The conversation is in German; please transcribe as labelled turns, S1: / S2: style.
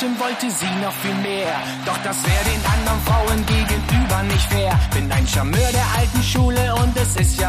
S1: bestimmt wollte sie noch viel mehr. Doch das wäre den anderen Frauen gegenüber nicht fair. Bin ein Charmeur der alten Schule und es ist ja